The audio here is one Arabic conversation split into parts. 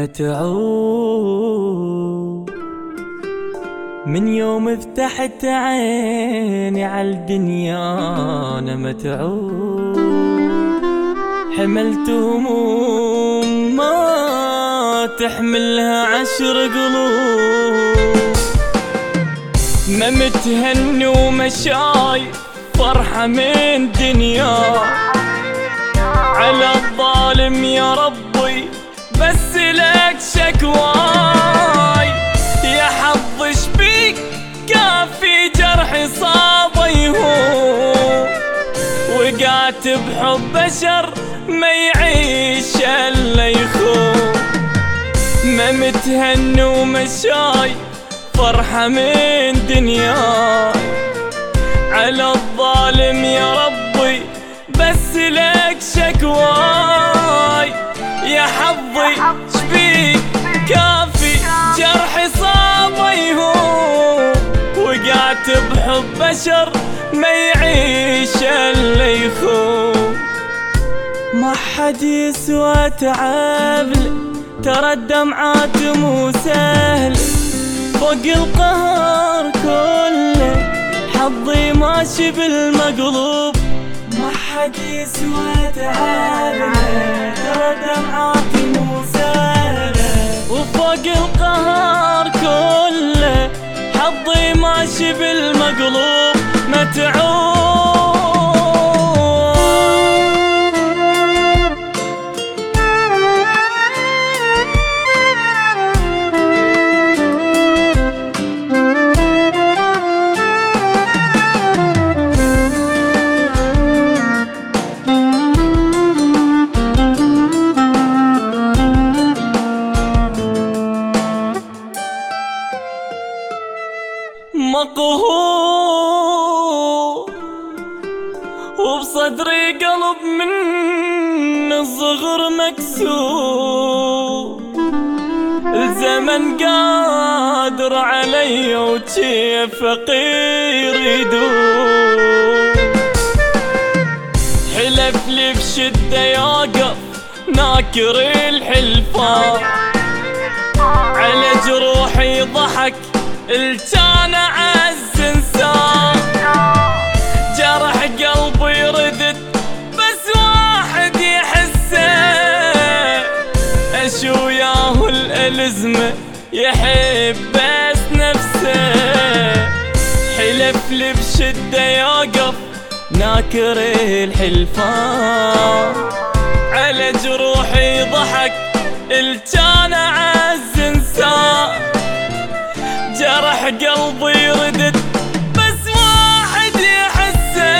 متعوب من يوم فتحت عيني عالدنيا. أنا متعوب حملت هموم ما تحملها 10 قلوب. ما متهني ومشاي فرحة من دنيا على الظالم يا ربي بس لك شكواي. يا حظ شبيك كافي جرحي صاب يهون وقعت بحب بشر ما يعيش الا يخون. ما متهني ومشاي فرحة من دنياي على الظالم يا ربي بس لك شكواي. يا حظي شبيك كافي جرحي صاب يهون وقعت بحب بشر ما يعيش الا يخون. ما حد يسوى تعبلي ترى الدمعات مو سهلة فوق القهر كله حظي ماشي بالمقلوب. ما حد يسوى تعبلي ترى الدمعات مو سهلة وفوق القهر كله حظي ماشي بالمقلوب. متعوب مقهور وبصدري قلب من الصغر مكسور. الزمن قادر علي وجيف فقير يدور. حلف لي بشدة يوقف ناكر الحلفان على جروحي ضحك الجان عز انسان. جرح قلبي ردت بس واحد يحسه اش وياه الازمه يحب بس نفسه. حلف لي بشده يوقف ناكر الحلفان على جروحي ضحك الجان عز انسان. جرح قلبي ردت بس واحد يحسه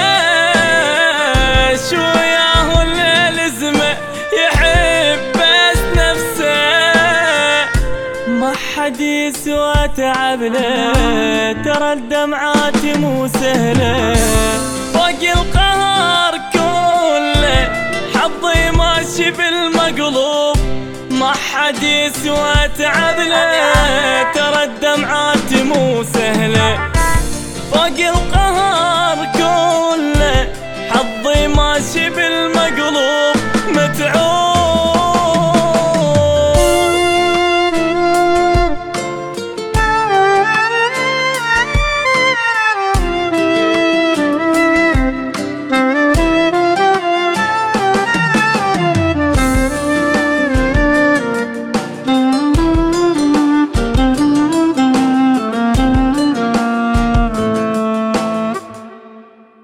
شو ياهو الازمه يحب بس نفسه. ما حد يسوى تعبله ترى الدمعات مو سهله فوق القهر كله حظي ماشي بالمقلوب. ما حد يسوى تعبله ترى الدمعات مو سهله